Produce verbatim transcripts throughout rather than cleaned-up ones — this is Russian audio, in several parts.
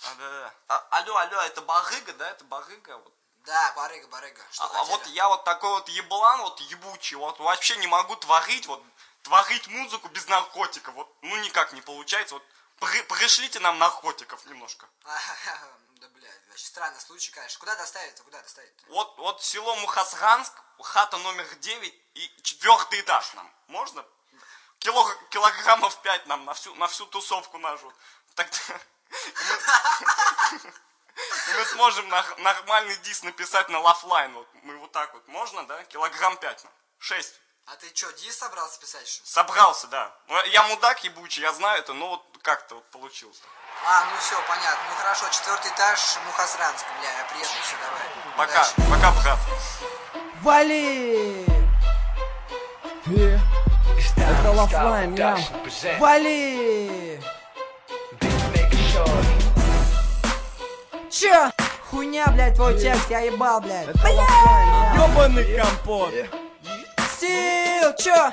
А, да, да. А, алло, алло, это барыга, да? Это барыга? Вот. Да, барыга, барыга. Что а, а вот я вот такой вот еблан, вот ебучий, вот вообще не могу творить, вот творить музыку без наркотиков. Вот, ну никак не получается. Вот при, пришлите нам наркотиков немножко. Да, блядь, вообще странный случай, конечно. Куда доставить-то? Куда доставить? Вот, вот село Мухосранск, хата номер девять и четвертый этаж нам. Можно? Кило, килограммов пять нам на всю, на всю тусовку нашу. Тогда мы сможем нормальный дис написать на лафлайн. Вот мы вот так вот. Можно, да? Килограмм пять нам. Шесть. А ты что, дис собрался писать? Что? Собрался, да. Я мудак ебучий, я знаю это, но вот как-то вот получилось. А, ну все, понятно. Ну хорошо, четвертый этаж, Мухосранск, бля, я приеду, все, давай. Пока, Удачи. пока, брат. Вали! Yeah. Это лафлайн, я. Вали! Чё? Хуйня, блядь, твой текст, я ебал, блядь. Это лафлайн, я. Ёбаный компот. Стил, чё?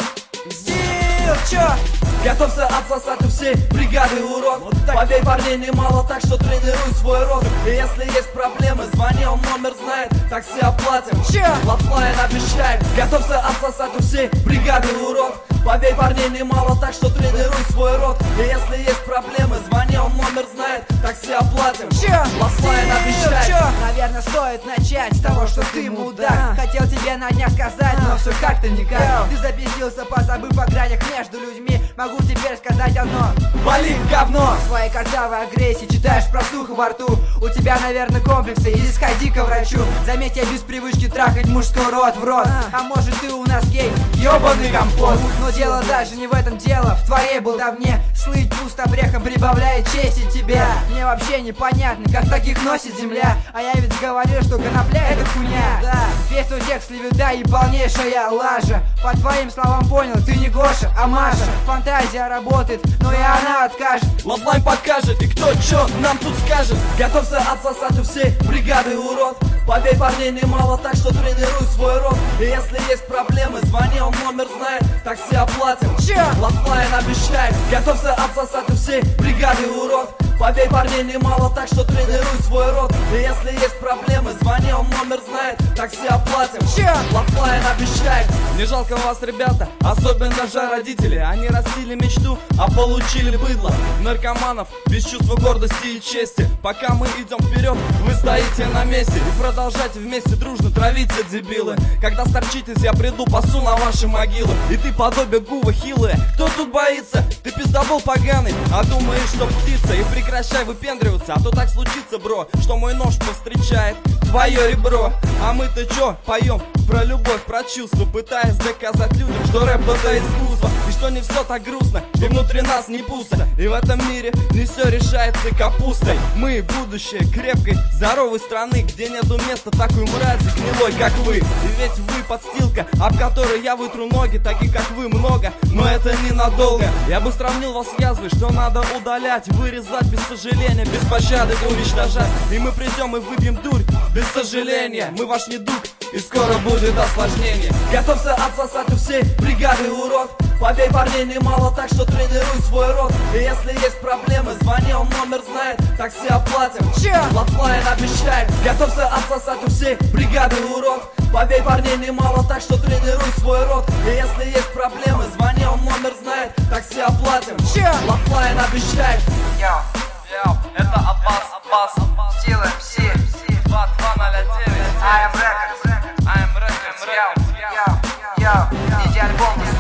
Стил, чё? Готовься отсосать у всей бригады, урод. Вот поверь, парней немало, так что тренируй свой рот. И если есть проблемы, звони, он номер знает, такси оплатим. Лафлайн обещает. Готовься отсосать у всей бригады, урод. Поверь, парней немало, так что тренируй свой рот. И если есть проблемы, звони, он номер знает, такси оплатим. Лафлайн обещает. Наверное, стоит начать с того, что ты мудак. Хотел тебе на днях сказать, но все как-то никак. Ты запиздился, позабыв о гранях между людьми. Могу теперь сказать одно: вали, говно! В своей картавой агрессии читаешь про сухо во рту. У тебя, наверное, комплексы, или сходи ко врачу. Заметь, я без привычки трахать мужской рот в рот. А может, ты у нас гей, ёбаный компот. Но дело даже не в этом дело, в твоей болтовне. Слыть пустобрехом прибавляет чести тебя. Мне вообще непонятно, как таких носит земля. А я ведь говорил, что конопля это хуйня. Да, весь твой текст левида и полнейшая лажа. По твоим словам понял, ты не Гоша, а Маша. Фантазия работает, но и она откажет. Лафлайн покажет, и кто чё нам тут скажет. Готовься отсосать у всей бригады, урод. Поверь, парней немало, так что тренируй свой рот. И если есть проблемы, звони, он номер знает, такси оплатим. Лафлайн обещает. Готовься отсосать у всей бригады, урод. Поверь, парней немало, так что тренируй свой рот. И если есть проблемы, звони, он номер знает, такси оплатим. Лафлайн обещает. Не жалко вас, ребята, особенно даже родители. Они растили мечту, а получили быдло. Наркоманов без чувства гордости и чести. Пока мы идем вперед, вы стоите на месте. И продолжайте вместе дружно травиться, дебилы. Когда сторчитесь, я приду, пасу на ваши могилы. И ты подобие гува хилые. Кто тут боится? Ты пиздобол поганый, а думаешь, что птица. И прекращай выпендриваться, а то так случится, бро, что мой нож повстречает твое ребро. А мы-то чё поем про любовь, про чувства, пытаясь доказать людям, что рэп это искусство. И что не все так грустно, и внутри нас не пусто. И в этом мире не все решается капустой. Мы будущее крепкой, здоровой страны, где нету места такой мрази гнилой, как вы. И ведь вы подстилка, об которой я вытру ноги. Таких как вы много, но это ненадолго. Я бы сравнил вас с язвой, что надо удалять, вырезать без сожаления, без пощады уничтожать. И мы придем и выбьем дурь без сожаления. Мы ваш недуг, и скоро будет осложнение. Готовься отсосать у всей бригады, урод. Поверь, парней немало, так что тренируй свой рот. И если есть проблемы, звони, он номер знает, такси оплатим. Лафлайн обещает. Готовься отсосать у всей бригады, урод. Поверь, парней немало, так что тренируй свой рот. И если есть проблемы, звони, он номер знает, такси оплатим. Лафлайн обещает. Йоу, йоу, это Аббас, Аббас, Стил эм си, два два ноль девять. I am Records. I am Records. Йоу, йоу, йоу, ди джей альбом.